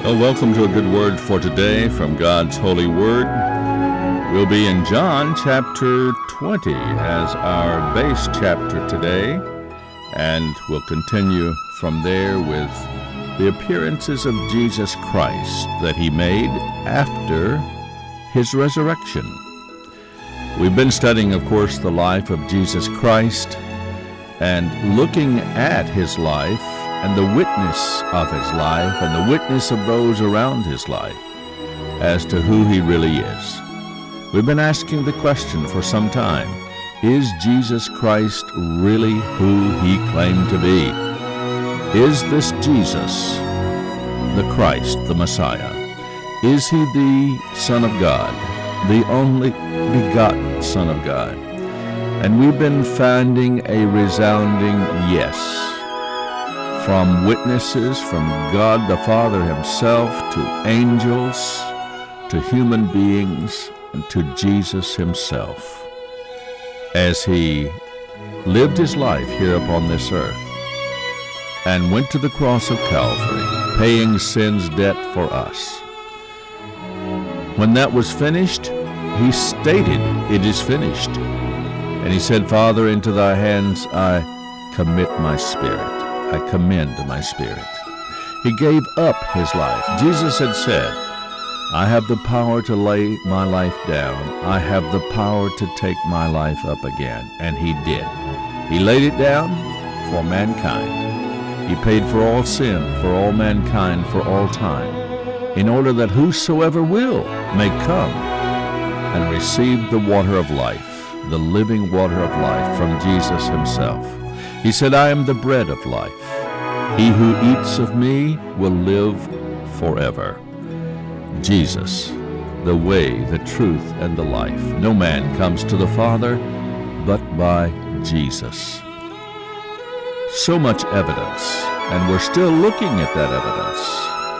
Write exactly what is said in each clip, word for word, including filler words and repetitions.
Well, welcome to a good word for today from God's holy word. We'll be in John chapter twenty as our base chapter today, and we'll continue from there with the appearances of Jesus Christ that he made after his resurrection. We've been studying, of course, the life of Jesus Christ and looking at his life and the witness of his life and the witness of those around his life as to who he really is. We've been asking the question for some time, is Jesus Christ really who he claimed to be? Is this Jesus the Christ, the Messiah? Is he the Son of God, the only begotten Son of God? And we've been finding a resounding yes from witnesses, from God the Father himself, to angels, to human beings, and to Jesus himself, as he lived his life here upon this earth and went to the cross of Calvary, paying sin's debt for us. When that was finished, he stated, "It is finished." And he said, "Father, into thy hands I commit my spirit. I commend my spirit." He gave up his life. Jesus had said, "I have the power to lay my life down. I have the power to take my life up again." And he did. He laid it down for mankind. He paid for all sin, for all mankind, for all time, in order that whosoever will may come and receive the water of life, the living water of life from Jesus himself. He said, "I am the bread of life. He who eats of me will live forever." Jesus, the way, the truth, and the life. No man comes to the Father but by Jesus. So much evidence, and we're still looking at that evidence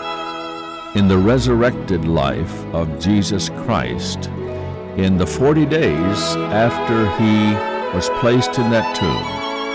in the resurrected life of Jesus Christ in the forty days after he was placed in that tomb.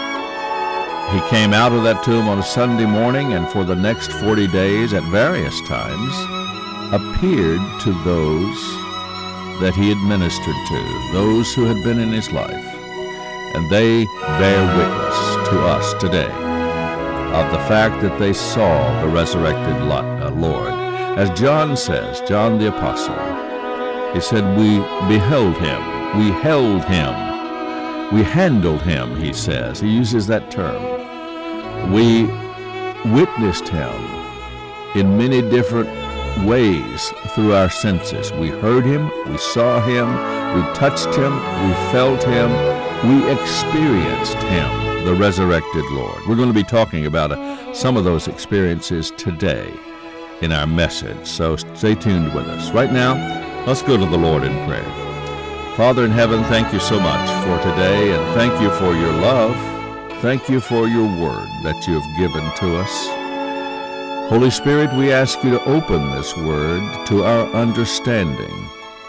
He came out of that tomb on a Sunday morning, and for the next forty days at various times appeared to those that he had ministered to, those who had been in his life. And they bear witness to us today of the fact that they saw the resurrected Lord. As John says, John the Apostle, he said, "We beheld him, we held him, we handled him," he says. He uses that term. We witnessed him in many different ways through our senses. We heard him, we saw him, we touched him, we felt him, we experienced him, the resurrected Lord. We're going to be talking about uh, some of those experiences today in our message, so stay tuned with us. Right now, let's go to the Lord in prayer. Father in heaven, thank you so much for today, and thank you for your love. Thank you for your word that you have given to us. Holy Spirit, we ask you to open this word to our understanding.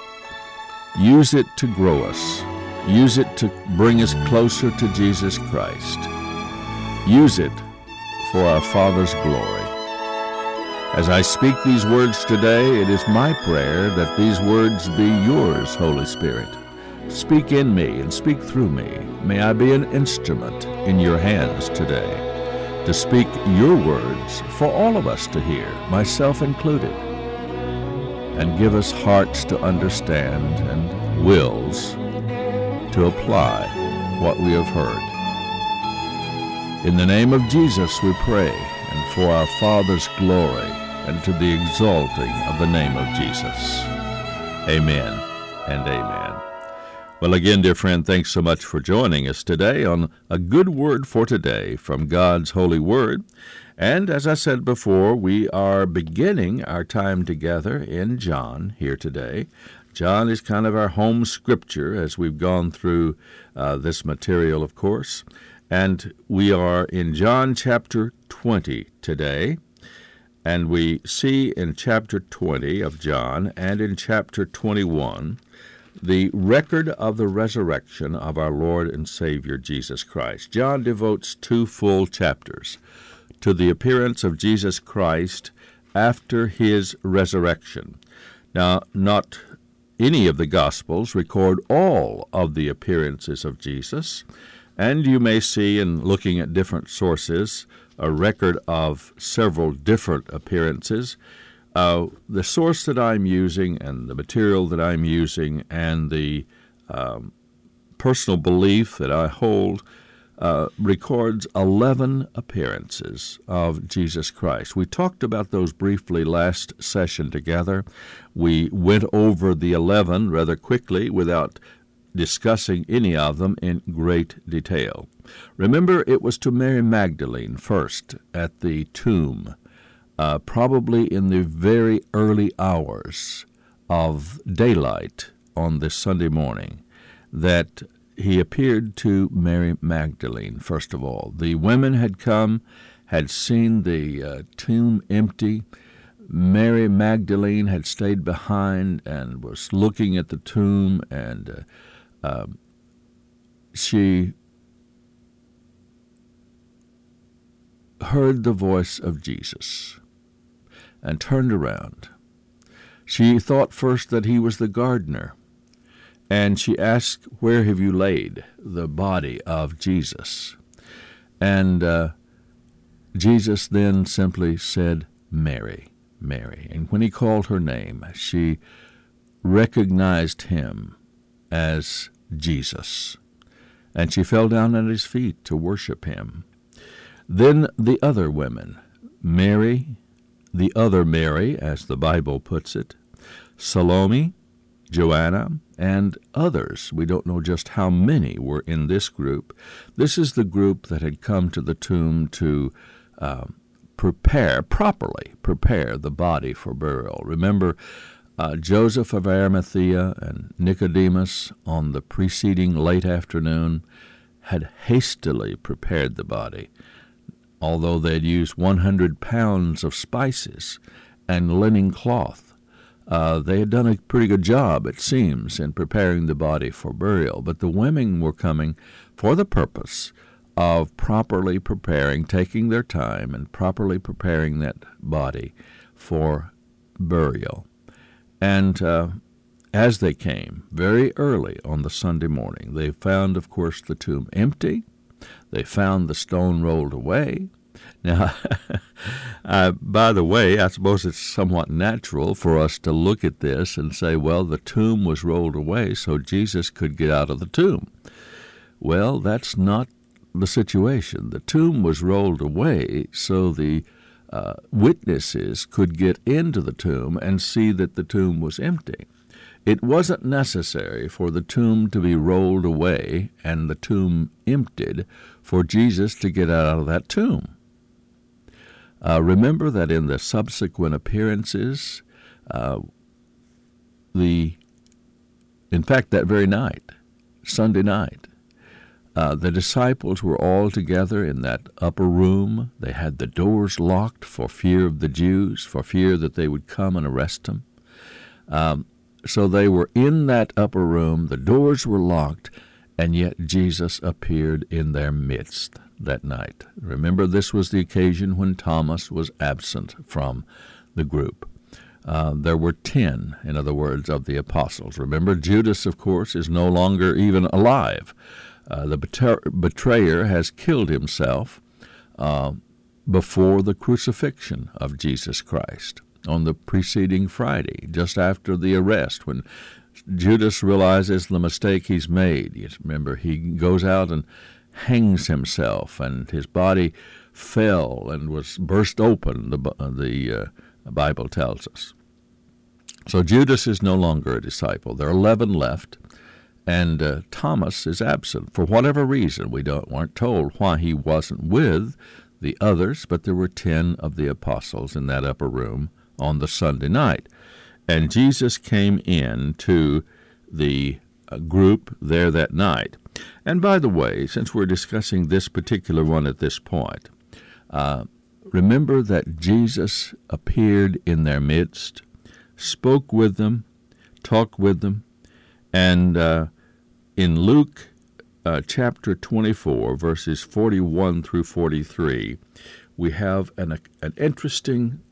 Use it to grow us. Use it to bring us closer to Jesus Christ. Use it for our Father's glory. As I speak these words today, it is my prayer that these words be yours, Holy Spirit. Speak in me and speak through me. May I be an instrument in your hands today to speak your words for all of us to hear, myself included, and give us hearts to understand and wills to apply what we have heard. In the name of Jesus we pray, and for our Father's glory and to the exalting of the name of Jesus. Amen and amen. Well, again, dear friend, thanks so much for joining us today on A Good Word for Today from God's Holy Word. And as I said before, we are beginning our time together in John here today. John is kind of our home scripture as we've gone through uh, this material, of course. And we are in John chapter twenty today. And we see in chapter twenty of John and in chapter twenty-one the record of the resurrection of our Lord and Savior Jesus Christ. John devotes two full chapters to the appearance of Jesus Christ after his resurrection. Now, not any of the Gospels record all of the appearances of Jesus, and you may see in looking at different sources a record of several different appearances. Uh, the source that I'm using and the material that I'm using and the um, personal belief that I hold uh, records eleven appearances of Jesus Christ. We talked about those briefly last session together. We went over the eleven rather quickly without discussing any of them in great detail. Remember, it was to Mary Magdalene first at the tomb, uh, probably in the very early hours of daylight on this Sunday morning, that he appeared to Mary Magdalene, first of all. The women had come, had seen the uh, tomb empty. Mary Magdalene had stayed behind and was looking at the tomb, and uh, Uh, she heard the voice of Jesus and turned around. She thought first that he was the gardener, and she asked, "Where have you laid the body of Jesus?" And uh, Jesus then simply said, "Mary, Mary." And when he called her name, she recognized him as Jesus, and she fell down at his feet to worship him. Then the other women, Mary, the other Mary, as the Bible puts it, Salome, Joanna, and others, we don't know just how many were in this group. This is the group that had come to the tomb to uh, prepare, properly prepare the body for burial. Remember, Uh, Joseph of Arimathea and Nicodemus on the preceding late afternoon had hastily prepared the body, although they had used one hundred pounds of spices and linen cloth. Uh, they had done a pretty good job, it seems, in preparing the body for burial, but the women were coming for the purpose of properly preparing, taking their time and properly preparing that body for burial. And uh, as they came, very early on the Sunday morning, they found, of course, the tomb empty. They found the stone rolled away. Now, uh, by the way, I suppose it's somewhat natural for us to look at this and say, well, the tomb was rolled away so Jesus could get out of the tomb. Well, that's not the situation. The tomb was rolled away so the Uh, witnesses could get into the tomb and see that the tomb was empty. It wasn't necessary for the tomb to be rolled away and the tomb emptied for Jesus to get out of that tomb. Uh, remember that in the subsequent appearances, uh, the, in fact, that very night, Sunday night, Uh, the disciples were all together in that upper room. They had the doors locked for fear of the Jews, for fear that they would come and arrest them. Um, so they were in that upper room. The doors were locked, and yet Jesus appeared in their midst that night. Remember, this was the occasion when Thomas was absent from the group. Uh, there were ten, in other words, of the apostles. Remember, Judas, of course, is no longer even alive. Uh, the betray- betrayer has killed himself uh, before the crucifixion of Jesus Christ on the preceding Friday, just after the arrest, when Judas realizes the mistake he's made. You remember, he goes out and hangs himself, and his body fell and was burst open, the, the uh, Bible tells us. So Judas is no longer a disciple. There are eleven left. And uh, Thomas is absent for whatever reason. We don't weren't told why he wasn't with the others, but there were ten of the apostles in that upper room on the Sunday night. And Jesus came in to the uh, group there that night. And by the way, since we're discussing this particular one at this point, uh, remember that Jesus appeared in their midst, spoke with them, talked with them, and uh, in Luke uh, chapter twenty-four, verses forty-one through forty-three, we have an, an interesting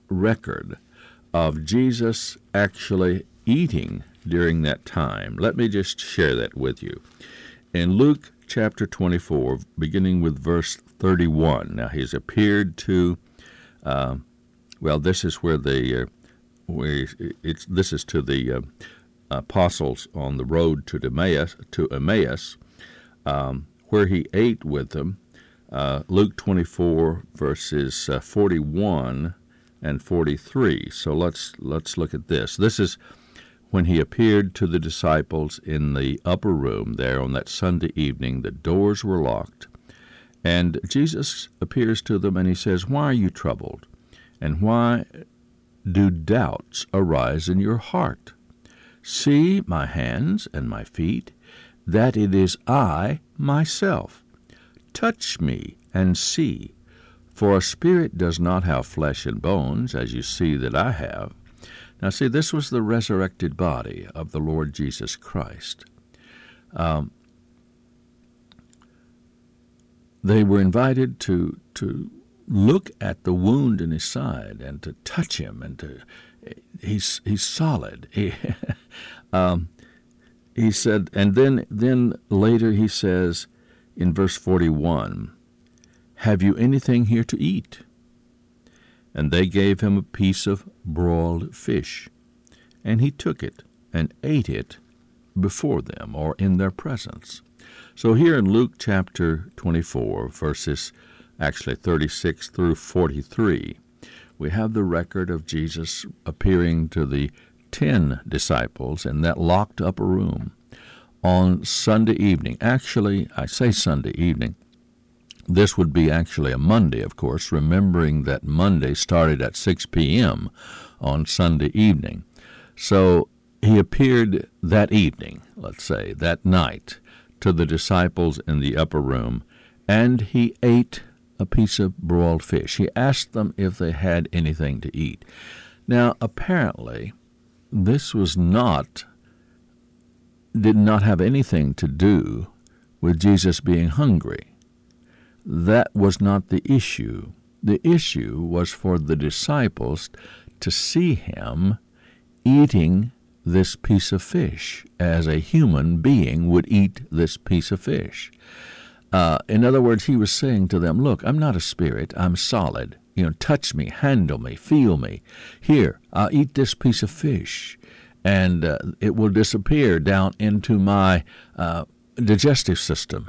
record of Jesus actually eating during that time. Let me just share that with you. In Luke chapter twenty-four, beginning with verse thirty-one, now he's appeared to, uh, well, this is where the, uh, where it's this is to the uh, apostles on the road to Emmaus, to Emmaus, um, where he ate with them. Uh, Luke twenty-four, verses uh, forty-one and forty-three. So let's let's look at this. This is when he appeared to the disciples in the upper room there on that Sunday evening. The doors were locked, and Jesus appears to them, and he says, "Why are you troubled? And why do doubts arise in your heart? See my hands and my feet, that it is I myself. Touch me and see, for a spirit does not have flesh and bones, as you see that I have." Now see, this was the resurrected body of the Lord Jesus Christ. Um, they were invited to to look at the wound in his side and to touch him, and to he's he's solid. He, um, he said, and then then later he says in verse forty-one, "Have you anything here to eat?" And they gave him a piece of broiled fish, and he took it and ate it before them, or in their presence. So here in Luke chapter twenty-four, verses actually thirty-six through forty-three, we have the record of Jesus appearing to the ten disciples in that locked upper room on Sunday evening. Actually, I say Sunday evening. This would be actually a Monday, of course, remembering that Monday started at six p.m. on Sunday evening. So he appeared that evening, let's say, that night, to the disciples in the upper room, and he ate a piece of broiled fish. He asked them if they had anything to eat. Now, apparently, this was not, did not have anything to do with Jesus being hungry. That was not the issue. The issue was for the disciples to see him eating this piece of fish as a human being would eat this piece of fish. Uh, in other words, he was saying to them, look, I'm not a spirit, I'm solid. You know, touch me, handle me, feel me. Here, I'll eat this piece of fish, and uh, it will disappear down into my uh, digestive system.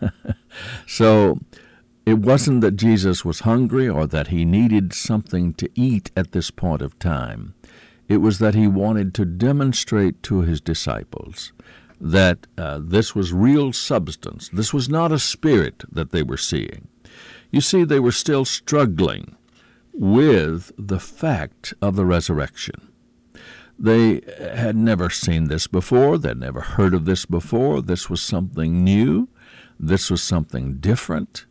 So it wasn't that Jesus was hungry or that he needed something to eat at this point of time. It was that he wanted to demonstrate to his disciples that uh, this was real substance. This was not a spirit that they were seeing. You see, they were still struggling with the fact of the resurrection. They had never seen this before. They'd never heard of this before. This was something new. This was something different.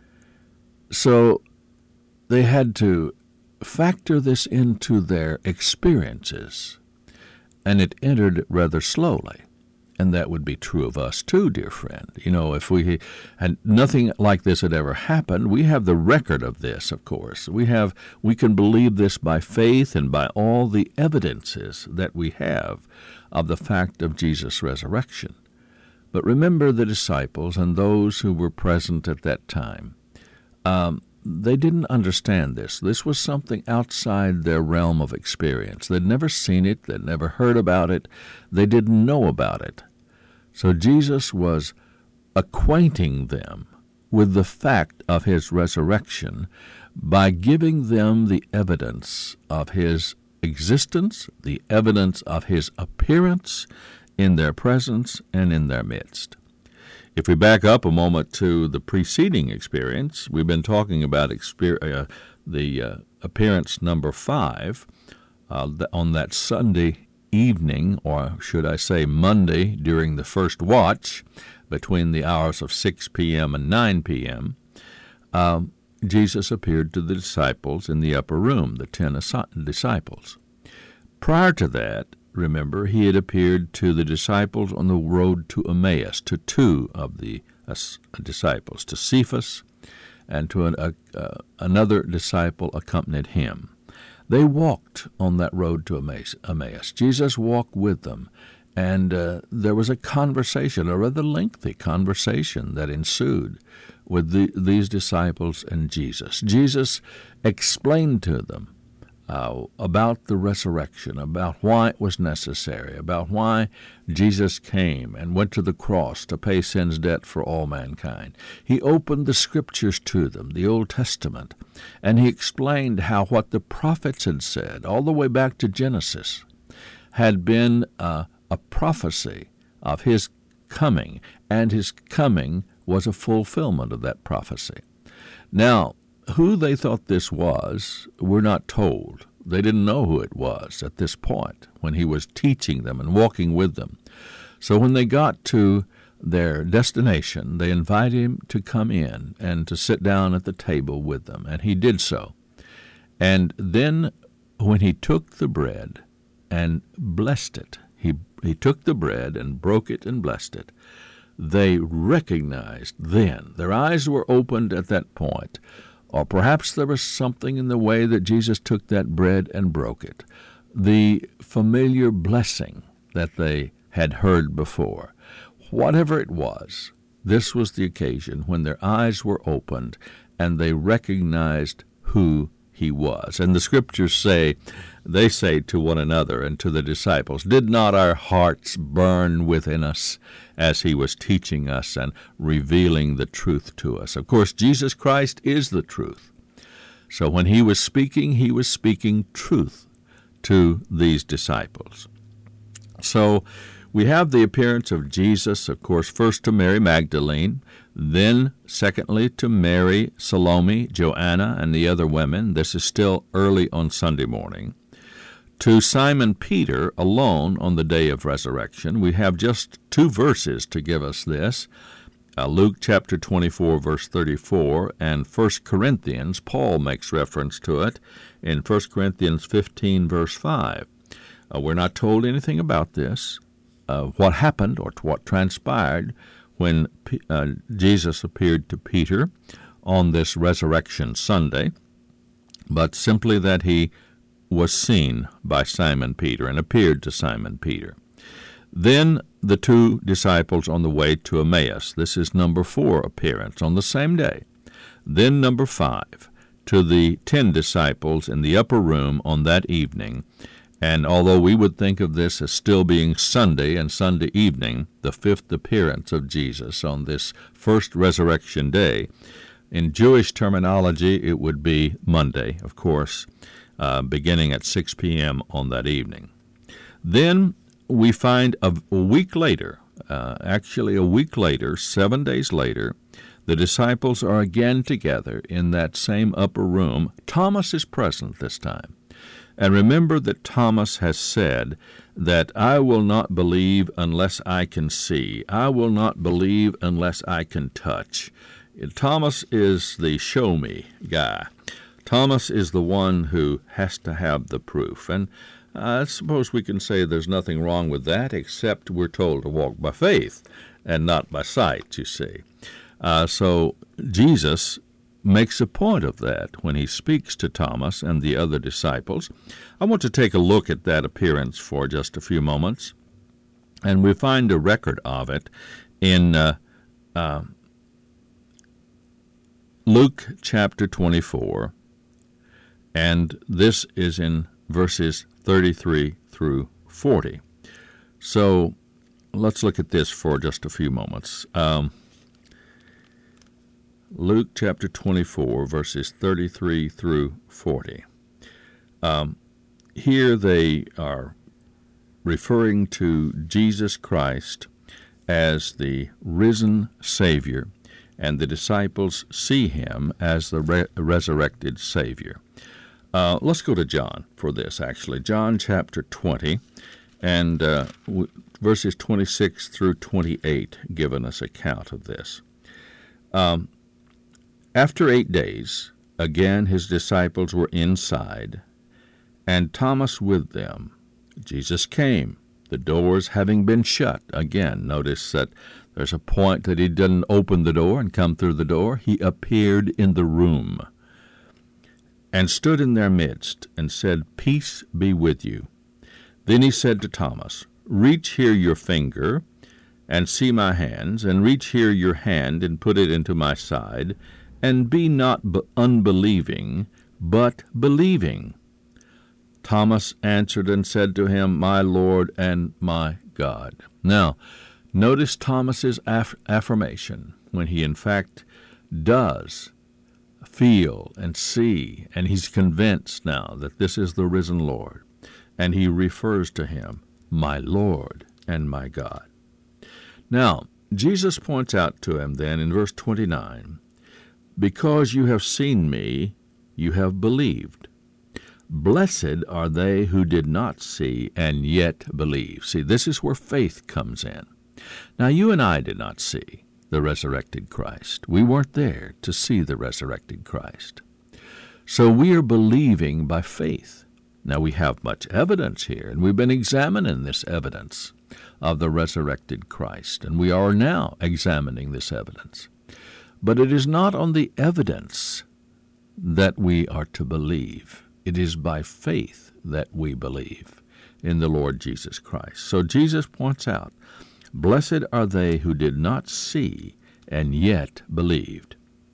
So they had to factor this into their experiences, and it entered rather slowly. And that would be true of us too, dear friend. You know, if we had nothing like this had ever happened, we have the record of this, of course. We have, we can believe this by faith and by all the evidences that we have of the fact of Jesus' resurrection. But remember the disciples and those who were present at that time. Um, they didn't understand this. This was something outside their realm of experience. They'd never seen it. They'd never heard about it. They didn't know about it. So Jesus was acquainting them with the fact of his resurrection by giving them the evidence of his existence, the evidence of his appearance in their presence and in their midst. If we back up a moment to the preceding experience, we've been talking about exper- uh, the uh, appearance number five uh, on that Sunday evening, or should I say Monday, during the first watch between the hours of six p.m. and nine p.m., um, Jesus appeared to the disciples in the upper room, the ten disciples. Prior to that, remember, he had appeared to the disciples on the road to Emmaus, to two of the uh, disciples, to Cephas, and to an, uh, uh, another disciple accompanied him. They walked on that road to Emmaus. Jesus walked with them, and uh, there was a conversation, a rather lengthy conversation that ensued with the, these disciples and Jesus. Jesus explained to them uh, about the resurrection, about why it was necessary, about why Jesus came and went to the cross to pay sin's debt for all mankind. He opened the Scriptures to them, the Old Testament, and he explained how what the prophets had said, all the way back to Genesis, had been uh, a prophecy of his coming, and his coming was a fulfillment of that prophecy. Now, who they thought this was, we're not told. They didn't know who it was at this point when he was teaching them and walking with them. So when they got to their destination, they invited him to come in and to sit down at the table with them, and he did so. And then when he took the bread and blessed it, he, he took the bread and broke it and blessed it, they recognized then, their eyes were opened at that point, or perhaps there was something in the way that Jesus took that bread and broke it, the familiar blessing that they had heard before. Whatever it was, this was the occasion when their eyes were opened and they recognized who he was. And the Scriptures say, they say to one another and to the disciples, "Did not our hearts burn within us as he was teaching us and revealing the truth to us?" Of course, Jesus Christ is the truth. So when he was speaking, he was speaking truth to these disciples. So we have the appearance of Jesus, of course, first to Mary Magdalene, then, secondly, to Mary, Salome, Joanna, and the other women. This is still early on Sunday morning. To Simon Peter alone on the day of resurrection. We have just two verses to give us this. Uh, Luke chapter twenty-four, verse thirty-four, and First Corinthians, Paul makes reference to it in First Corinthians fifteen, verse five. Uh, we're not told anything about this, uh, what happened or what transpired when P- uh, Jesus appeared to Peter on this Resurrection Sunday, but simply that he was seen by Simon Peter and appeared to Simon Peter. Then the two disciples on the way to Emmaus. This is number four appearance on the same day. Then number five, to the ten disciples in the upper room on that evening. And although we would think of this as still being Sunday and Sunday evening, the fifth appearance of Jesus on this first resurrection day, in Jewish terminology it would be Monday, of course, uh, beginning at six p.m. on that evening. Then we find a, a week later, uh, actually a week later, seven days later, the disciples are again together in that same upper room. Thomas is present this time. And remember that Thomas has said that I will not believe unless I can see. I will not believe unless I can touch. Thomas is the show me guy. Thomas is the one who has to have the proof. And I suppose we can say there's nothing wrong with that, except we're told to walk by faith and not by sight, you see. Uh, so Jesus makes a point of that when he speaks to Thomas and the other disciples. I want to take a look at that appearance for just a few moments, and we find a record of it in uh, uh, Luke chapter twenty-four, and this is in verses thirty-three through forty. So let's look at this for just a few moments. Um, Luke chapter twenty-four, verses thirty-three through forty. Um, here they are referring to Jesus Christ as the risen Savior, and the disciples see him as the re- resurrected Savior. Uh, let's go to John for this, actually. John chapter twenty, and uh, w- verses twenty-six through twenty-eight give us account of this. Um, After eight days, again his disciples were inside, and Thomas with them. Jesus came, the doors having been shut. Again, notice that there's a point that he didn't open the door and come through the door. He appeared in the room. and stood in their midst, and said, Peace be with you. Then he said to Thomas, Reach here your finger, and see my hands, and reach here your hand, and put it into my side, and be not b- unbelieving, but believing. Thomas answered and said to him, My Lord and my God. Now, notice Thomas's aff- affirmation, when he in fact does feel and see, and he's convinced now that this is the risen Lord, and he refers to him, my Lord and my God. Now, Jesus points out to him then in verse twenty-nine, Because you have seen me, you have believed. Blessed are they who did not see and yet believe. See, this is where faith comes in. Now, you and I did not see the resurrected Christ. We weren't there to see the resurrected Christ. So we are believing by faith. Now, we have much evidence here, and we've been examining this evidence of the resurrected Christ, and we are now examining this evidence. But it is not on the evidence that we are to believe. It is by faith that we believe in the Lord Jesus Christ. So Jesus points out, Blessed are they who did not see and yet believed.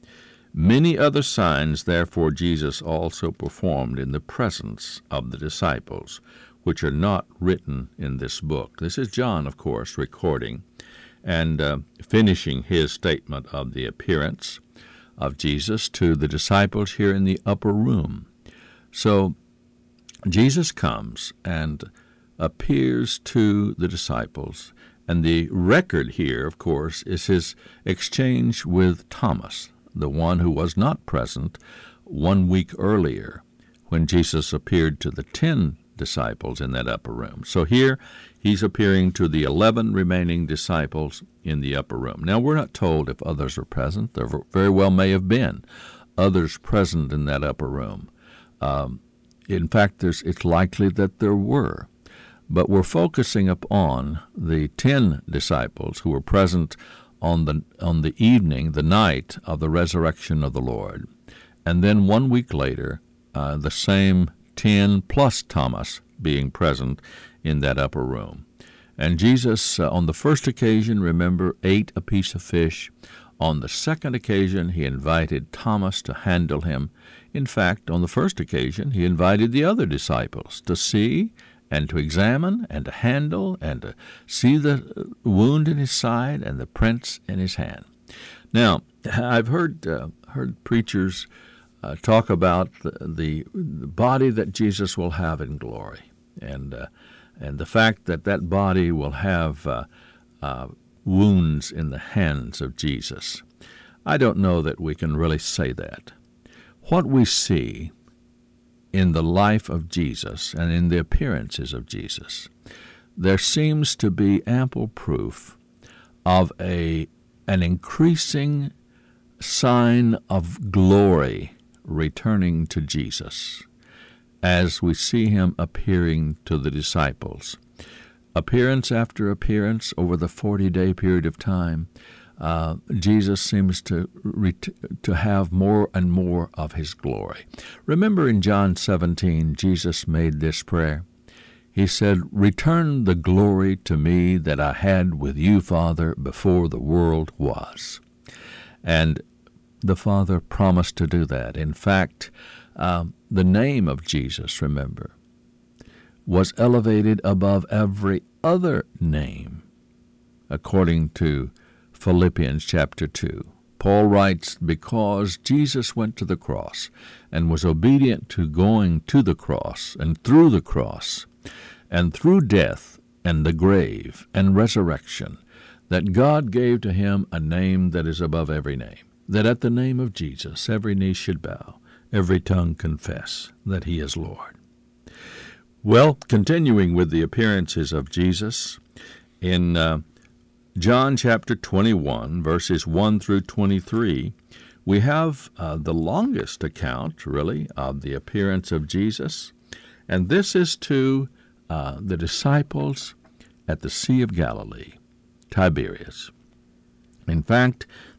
Many other signs, therefore, Jesus also performed in the presence of the disciples, which are not written in this book. This is John, of course, recording and uh, finishing his statement of the appearance of Jesus to the disciples here in the upper room. So Jesus comes and appears to the disciples, and the record here, of course, is his exchange with Thomas, the one who was not present one week earlier when Jesus appeared to the ten disciples in that upper room. So here he's appearing to the eleven remaining disciples in the upper room. Now, we're not told if others are present. There very well may have been others present in that upper room. Um, in fact, there's, it's likely that there were. But we're focusing upon the ten disciples who were present on the on the evening, the night of the resurrection of the Lord. And then one week later, uh, the same ten plus Thomas being present in that upper room. And Jesus, uh, on the first occasion, remember, ate a piece of fish. On the second occasion, he invited Thomas to handle him. In fact, on the first occasion, he invited the other disciples to see and to examine and to handle and to see the wound in his side and the prints in his hand. Now, I've heard uh, heard preachers uh, talk about the, the, the body that Jesus will have in glory, and uh, and the fact that that body will have uh, uh, wounds in the hands of Jesus. I don't know that we can really say that. What we see in the life of Jesus and in the appearances of Jesus, there seems to be ample proof of a an increasing sign of glory returning to Jesus as we see him appearing to the disciples. Appearance after appearance over the forty-day period of time, Uh, Jesus seems to ret- to have more and more of his glory. Remember in John seventeen, Jesus made this prayer. He said, Return the glory to me that I had with you, Father, before the world was. And the Father promised to do that. In fact, uh, the name of Jesus, remember, was elevated above every other name, according to Philippians chapter two. Paul writes, because Jesus went to the cross and was obedient to going to the cross and through the cross and through death and the grave and resurrection, that God gave to him a name that is above every name, that at the name of Jesus every knee should bow, every tongue confess that he is Lord. Well, continuing with the appearances of Jesus, in uh, John chapter twenty-one, verses one through twenty-three, we have uh, the longest account, really, of the appearance of Jesus. And this is to uh, the disciples at the Sea of Galilee, Tiberias. In fact,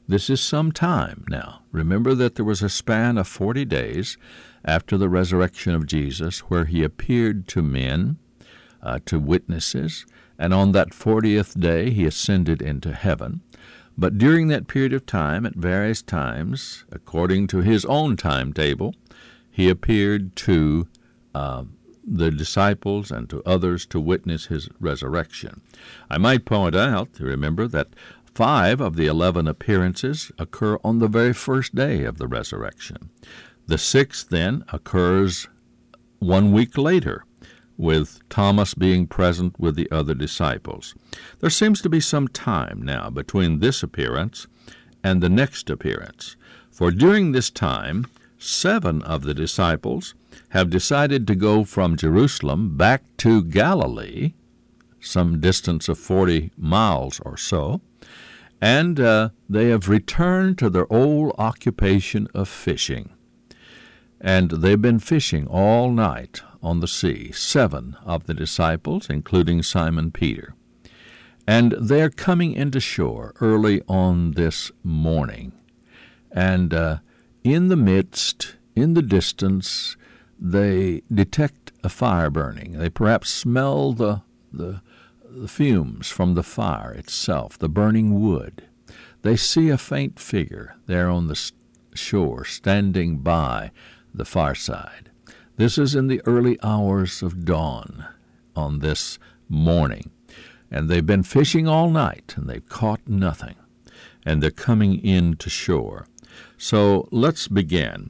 This is some time now. Remember that there was a span of forty days after the resurrection of Jesus where he appeared to men, uh, to witnesses, and on that fortieth day he ascended into heaven. But during that period of time, at various times, according to his own timetable, he appeared to uh, the disciples and to others to witness his resurrection. I might point out, remember, that five of the eleven appearances occur on the very first day of the resurrection. The sixth, then, occurs one week later, with Thomas being present with the other disciples. There seems to be some time now between this appearance and the next appearance, for during this time, seven of the disciples have decided to go from Jerusalem back to Galilee, some distance of forty miles or so, and uh, they have returned to their old occupation of fishing. And they've been fishing all night on the sea, seven of the disciples, including Simon Peter. And they're coming into shore early on this morning. And uh, in the midst, in the distance, they detect a fire burning. They perhaps smell the, the, the fumes from the fire itself, the burning wood. They see a faint figure there on the shore, standing by the fireside. This is in the early hours of dawn on this morning. And they've been fishing all night, and they've caught nothing. And they're coming in to shore. So let's begin.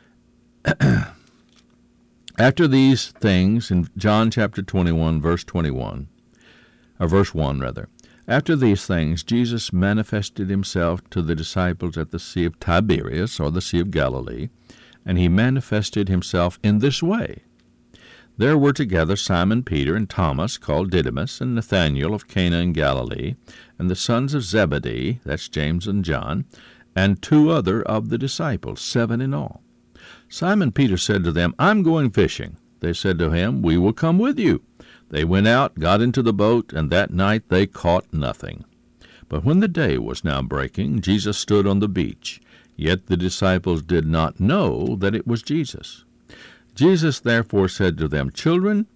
After these things, in John chapter twenty-one, verse twenty-one, or verse one, rather, after these things, Jesus manifested himself to the disciples at the Sea of Tiberias, or the Sea of Galilee, and he manifested himself in this way. There were together Simon Peter and Thomas, called Didymus, and Nathanael of Cana in Galilee, and the sons of Zebedee, that's James and John, and two other of the disciples, seven in all. Simon Peter said to them, I'm going fishing. They said to him, We will come with you. They went out, got into the boat, and that night they caught nothing. But when the day was now breaking, Jesus stood on the beach. Yet the disciples did not know that it was Jesus. Jesus therefore said to them, Children,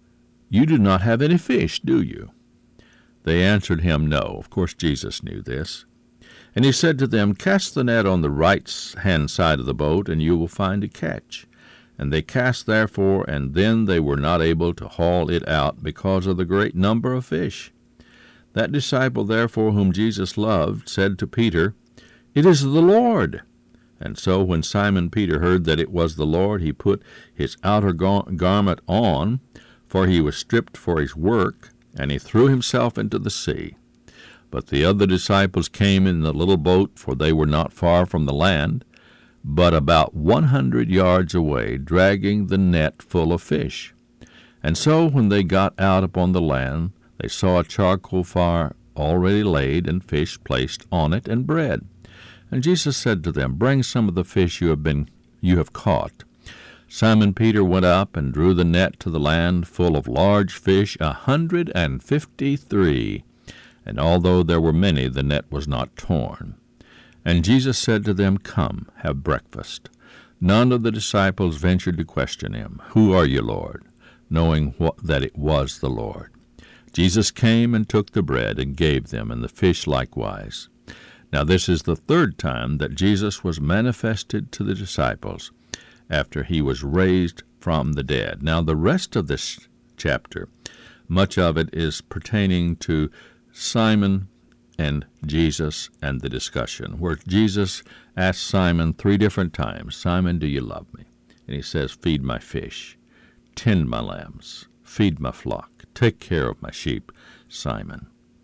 you do not have any fish, do you? They answered him, No. Of course Jesus knew this. And he said to them, Cast the net on the right-hand side of the boat, and you will find a catch. And they cast therefore, and then they were not able to haul it out because of the great number of fish. That disciple therefore whom Jesus loved said to Peter, It is the Lord. And so when Simon Peter heard that it was the Lord, he put his outer gar- garment on, for he was stripped for his work, and he threw himself into the sea. But the other disciples came in the little boat, for they were not far from the land, but about one hundred yards away, dragging the net full of fish. And so when they got out upon the land, they saw a charcoal fire already laid, and fish placed on it, and bread. And Jesus said to them, Bring some of the fish you have been you have caught. Simon Peter went up and drew the net to the land, full of large fish, a hundred and fifty-three. And although there were many, the net was not torn. And Jesus said to them, Come, have breakfast. None of the disciples ventured to question him, Who are you, Lord? Knowing what, that it was the Lord. Jesus came and took the bread and gave them, and the fish likewise. Now this is the third time that Jesus was manifested to the disciples after he was raised from the dead. Now the rest of this chapter, much of it is pertaining to Simon and Jesus and the discussion, where Jesus asked Simon three different times, Simon, do you love me? And he says, Feed my fish, tend my lambs, feed my flock, take care of my sheep, Simon.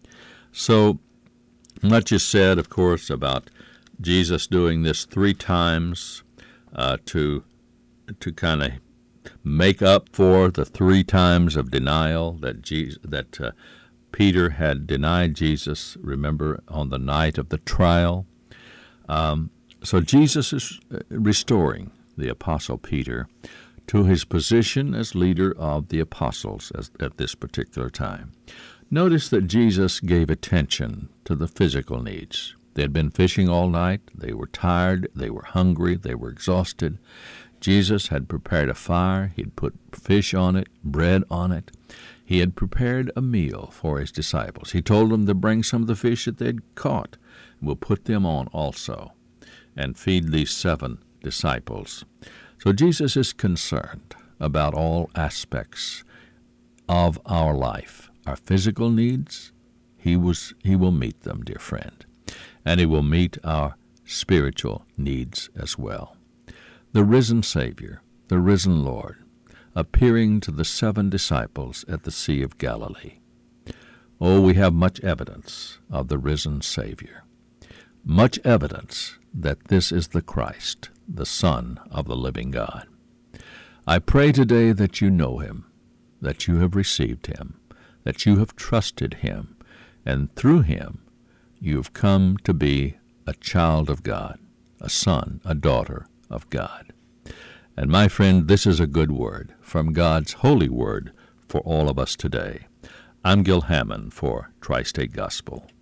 So much is said, of course, about Jesus doing this three times uh, to to kind of make up for the three times of denial that Jesus, that uh, Peter had denied Jesus, remember, on the night of the trial. Um, so Jesus is restoring the Apostle Peter to his position as leader of the apostles as, at this particular time. Notice that Jesus gave attention to the physical needs. They had been fishing all night. They were tired. They were hungry. They were exhausted. Jesus had prepared a fire. He had put fish on it, bread on it. He had prepared a meal for his disciples. He told them to bring some of the fish that they'd caught. We'll put them on also and feed these seven disciples. So Jesus is concerned about all aspects of our life. Our physical needs, he was he will meet them, dear friend. And he will meet our spiritual needs as well. The risen Savior, the risen Lord, appearing to the seven disciples at the Sea of Galilee. Oh, we have much evidence of the risen Savior. Much evidence that this is the Christ, the Son of the living God. I pray today that you know him, that you have received him, that you have trusted him, and through him you have come to be a child of God, a son, a daughter of God. And my friend, this is a good word from God's holy word for all of us today. I'm Gil Hammond for Tri-State Gospel.